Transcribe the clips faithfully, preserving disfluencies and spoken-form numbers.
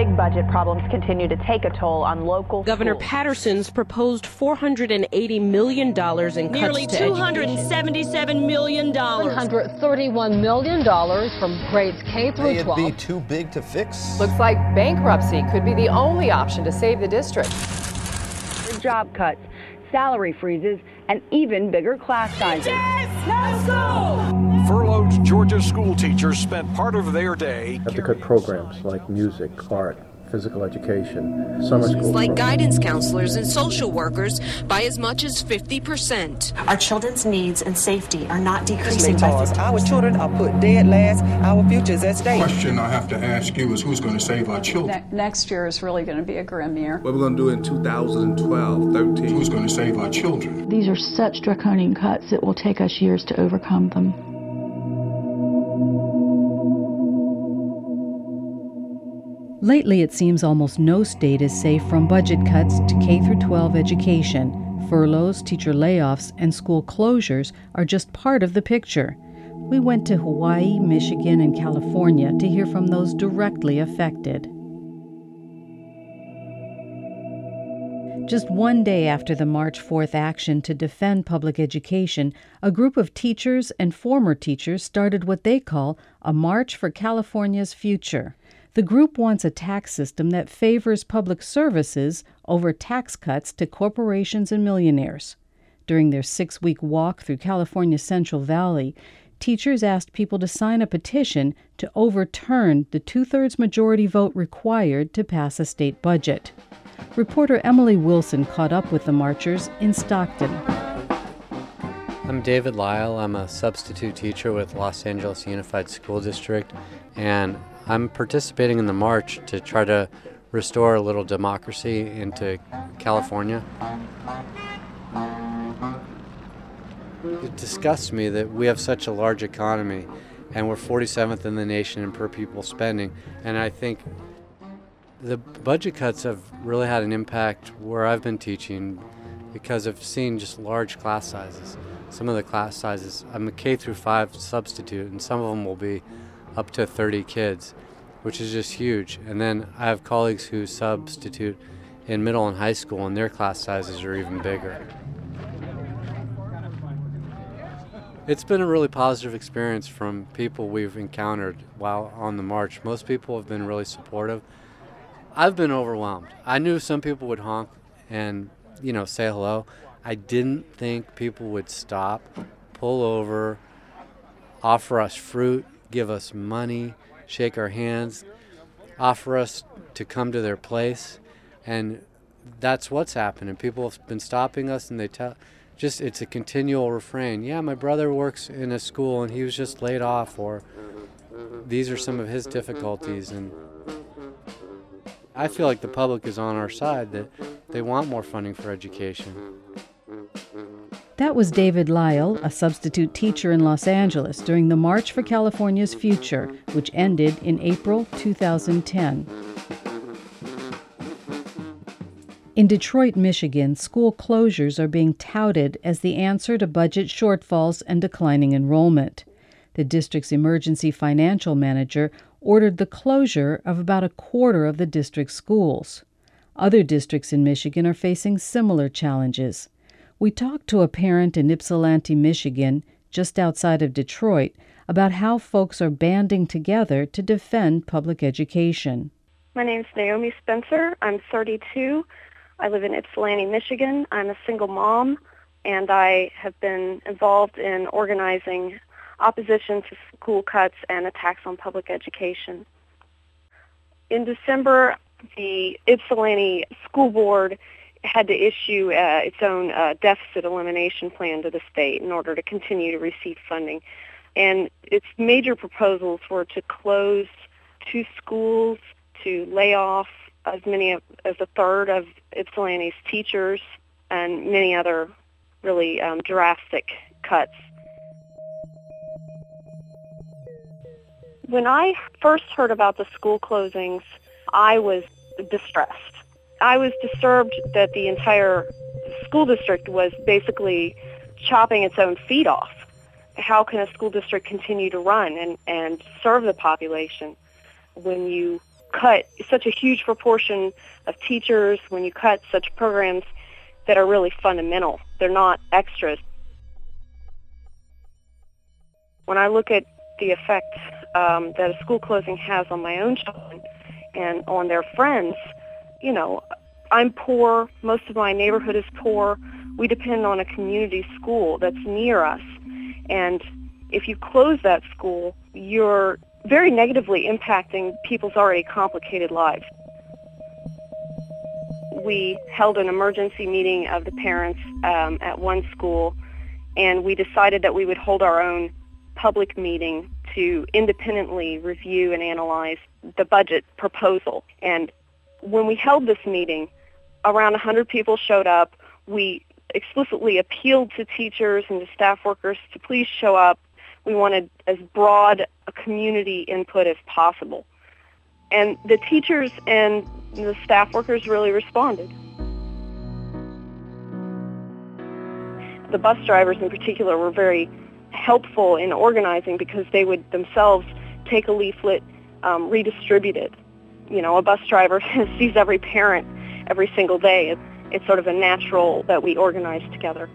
big budget problems continue to take a toll on local Governor schools. Patterson's proposed four hundred eighty million dollars in cuts Nearly to two hundred seventy-seven million dollars. one hundred thirty-one million dollars from grades K through twelve. May it be too big to fix? Looks like bankruptcy could be the only option to save the district. Job cuts, salary freezes, and even bigger class sizes. Let's go! Furloughed Georgia school teachers spent part of their day have to cut programs like music, art, physical education, summer school like programs. Guidance counselors and social workers by as much as fifty percent. Our children's needs and safety are not decreasing by fifty percent. Our children are put dead last. Our future is at stake. The question I have to ask you is who's going to save our children? Ne- next year is really going to be a grim year. What we're going to do in two thousand twelve, thirteen. Who's going to save our children? These are such draconian cuts, it will take us years to overcome them. Lately, it seems almost no state is safe from budget cuts to K through twelve education. Furloughs, teacher layoffs, and school closures are just part of the picture. We went to Hawaii, Michigan, and California to hear from those directly affected. Just one day after the March fourth action to defend public education, a group of teachers and former teachers started what they call a March for California's Future. The group wants a tax system that favors public services over tax cuts to corporations and millionaires. During their six-week walk through California's Central Valley, teachers asked people to sign a petition to overturn the two-thirds majority vote required to pass a state budget. Reporter Emily Wilson caught up with the marchers in Stockton. I'm David Lyle. I'm a substitute teacher with Los Angeles Unified School District, and I'm participating in the march to try to restore a little democracy into California. It disgusts me that we have such a large economy and we're forty-seventh in the nation in per pupil spending, and I think the budget cuts have really had an impact where I've been teaching because I've seen just large class sizes. Some of the class sizes, I'm a K through five substitute, and some of them will be up to thirty kids, which is just huge. And then I have colleagues who substitute in middle and high school, and their class sizes are even bigger. It's been a really positive experience from people we've encountered while on the march. Most people have been really supportive. I've been overwhelmed. I knew some people would honk and, you know, say hello. I didn't think people would stop, pull over, offer us fruit, give us money, shake our hands, offer us to come to their place. And that's what's happened. And people have been stopping us, and they tell, just, it's a continual refrain. Yeah, my brother works in a school and he was just laid off, or these are some of his difficulties. And I feel like the public is on our side, that they want more funding for education. That was David Lyle, a substitute teacher in Los Angeles during the March for California's Future, which ended in April two thousand ten. In Detroit, Michigan, school closures are being touted as the answer to budget shortfalls and declining enrollment. The district's emergency financial manager ordered the closure of about a quarter of the district's schools. Other districts in Michigan are facing similar challenges. We talked to a parent in Ypsilanti, Michigan, just outside of Detroit, about how folks are banding together to defend public education. My name's Naomi Spencer. I'm thirty-two. I live in Ypsilanti, Michigan. I'm a single mom, and I have been involved in organizing opposition to school cuts and attacks on public education. In December, the Ypsilanti School Board had to issue uh, its own uh, deficit elimination plan to the state in order to continue to receive funding. And its major proposals were to close two schools, to lay off as many of, as a third of Ypsilanti's teachers, and many other really um, drastic cuts. When I first heard about the school closings, I was distressed. I was disturbed that the entire school district was basically chopping its own feet off. How can a school district continue to run and, and serve the population when you cut such a huge proportion of teachers, when you cut such programs that are really fundamental. They're not extras. When I look at the effect um, that a school closing has on my own children and on their friends, you know, I'm poor. Most of my neighborhood is poor. We depend on a community school that's near us. And if you close that school, you're very negatively impacting people's already complicated lives. We held an emergency meeting of the parents um, at one school, and we decided that we would hold our own public meeting to independently review and analyze the budget proposal. And when we held this meeting, around one hundred people showed up. We explicitly appealed to teachers and to staff workers to please show up. We wanted as broad a community input as possible. And the teachers and the staff workers really responded. The bus drivers in particular were very helpful in organizing because they would themselves take a leaflet, um, redistribute it. You know, a bus driver sees every parent every single day. It's, it's sort of a natural that we organize together.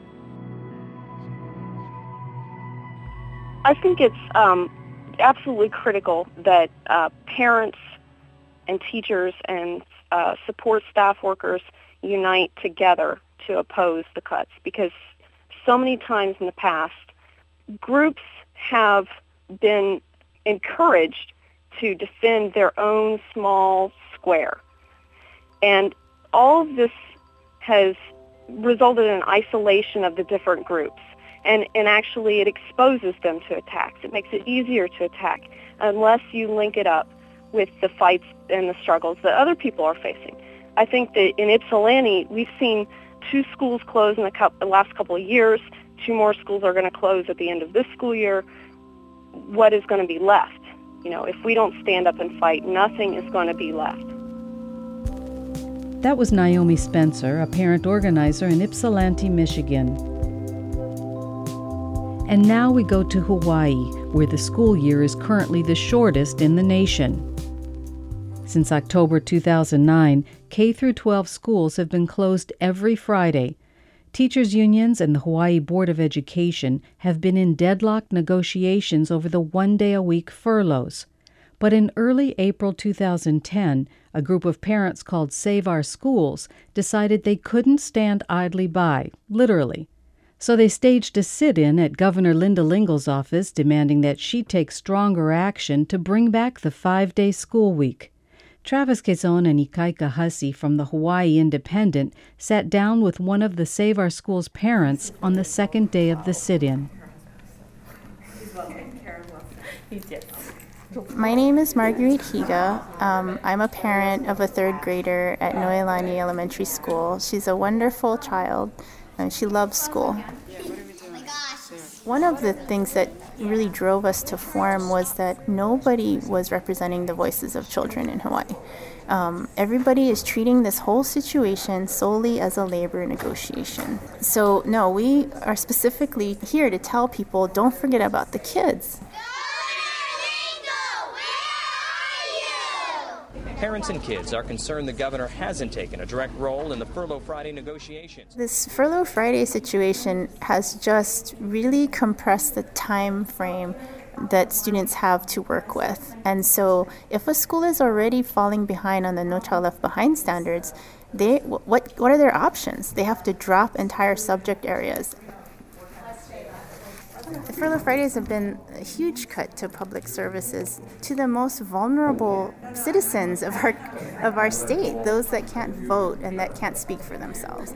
I think it's um, absolutely critical that uh, parents and teachers and uh, support staff workers unite together to oppose the cuts, because so many times in the past, groups have been encouraged to defend their own small square. And all of this has resulted in isolation of the different groups. And, and actually it exposes them to attacks. It makes it easier to attack unless you link it up with the fights and the struggles that other people are facing. I think that in Ypsilanti, we've seen two schools close in the, co- the last couple of years. Two more schools are going to close at the end of this school year. What is going to be left? You know, if we don't stand up and fight, nothing is going to be left. That was Naomi Spencer, a parent organizer in Ypsilanti, Michigan. And now we go to Hawaii, where the school year is currently the shortest in the nation. Since October two thousand nine, K through twelve schools have been closed every Friday. Teachers' unions and the Hawaii Board of Education have been in deadlocked negotiations over the one-day-a-week furloughs. But in early April two thousand ten, a group of parents called Save Our Schools decided they couldn't stand idly by, literally. So they staged a sit-in at Governor Linda Lingle's office demanding that she take stronger action to bring back the five-day school week. Travis Quezon and Ikaika Hussey from the Hawaii Independent sat down with one of the Save Our Schools parents on the second day of the sit-in. My name is Marguerite Higa. Um, I'm a parent of a third grader at Noelani Elementary School. She's a wonderful child, and she loves school. One of the things that really drove us to form was that nobody was representing the voices of children in Hawaii. Um, everybody is treating this whole situation solely as a labor negotiation. So, no, we are specifically here to tell people, don't forget about the kids. Parents and kids are concerned the governor hasn't taken a direct role in the Furlough Friday negotiations. This Furlough Friday situation has just really compressed the time frame that students have to work with. And so if a school is already falling behind on the No Child Left Behind standards, they what what are their options? They have to drop entire subject areas. The Furlough Fridays have been a huge cut to public services, to the most vulnerable citizens of our of our state, those that can't vote and that can't speak for themselves.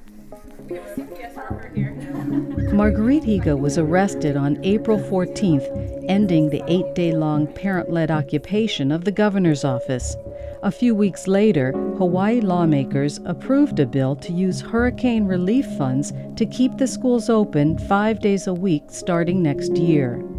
Marguerite Higa was arrested on April fourteenth, ending the eight-day-long parent-led occupation of the governor's office. A few weeks later, Hawaii lawmakers approved a bill to use hurricane relief funds to keep the schools open five days a week starting next year.